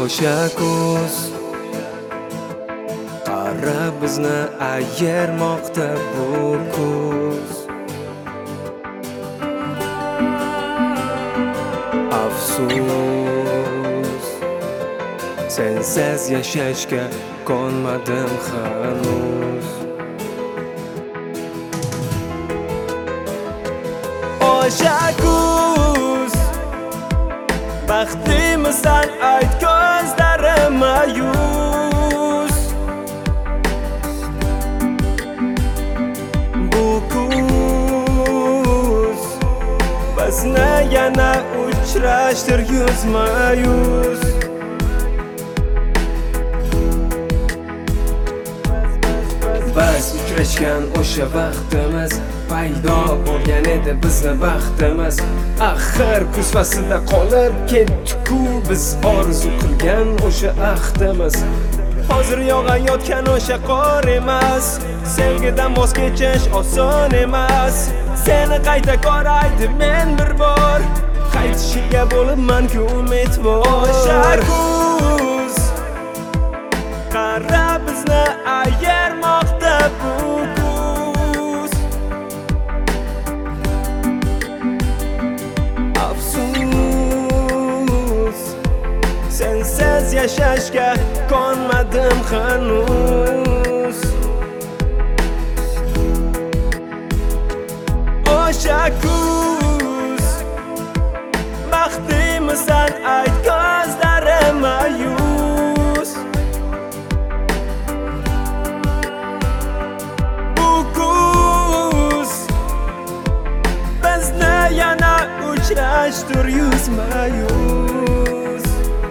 o'sha ko'z qara bizni ayirmoqda bu ko'z. Afsus, sensiz yashashga konmadim hanuz. O'sha ko'z baxtimisan ayt ko'zlarim ma'yus. Bu ko'z bizni yana uchrashtir yuzma-yuz. Biz uchrashgan o'sha vaqtimiz paydo bo'lgan edi bizni baxtimiz. Axir kuz faslida qolib ketdi-ku biz orzu qilgan o'sha ahdimiz. Hozir yog'ayotgan o'sha qor emas, sevgidan voz kechish oson emas. Seni qayta ko'raydi men bir bor, qaytishiga bo'libman-ku umidvor. O'sha kuz qara bizni ayirmoqda bu ko'z. Afsus, sensiz yashashga konmadim hanuz. O'sha kuz baxtimisan ayt ko'zlarim ma'yus. Bu kuz bizni yana uchrashtir yuzma-yuz.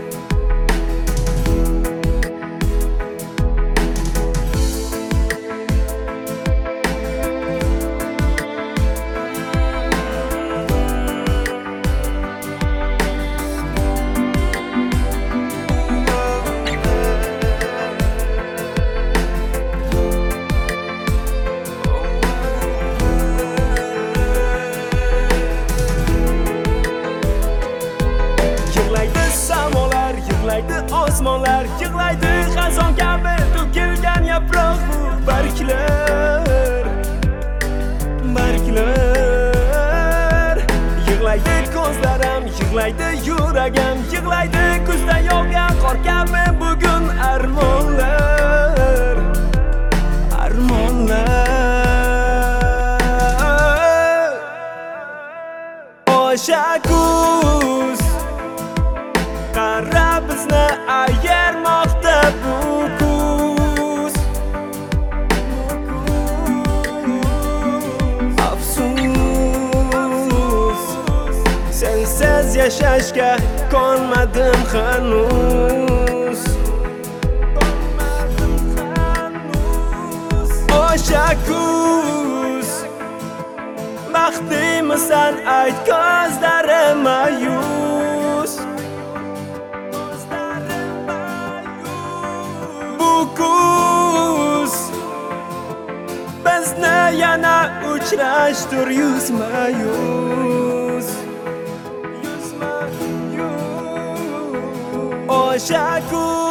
Yig'laydi osmonlar, yig'laydi xazon kabi to'kilgan yaproq bu barglar. Yig'laydi ko'zlarim, yig'laydi yuragim, yig'laydi kuzda yog'gan qor kabi bugun armonlar. O'sha kuz qara bizni ayirmoqda bu ko'z. Afsus, sensiz yashashga konmadim hanuz. O'sha kuz baxtimisan ayt ko'zlarim ma'yus. Kuz bizni yana uchrashtir yuzma-yuz. O'sha kuz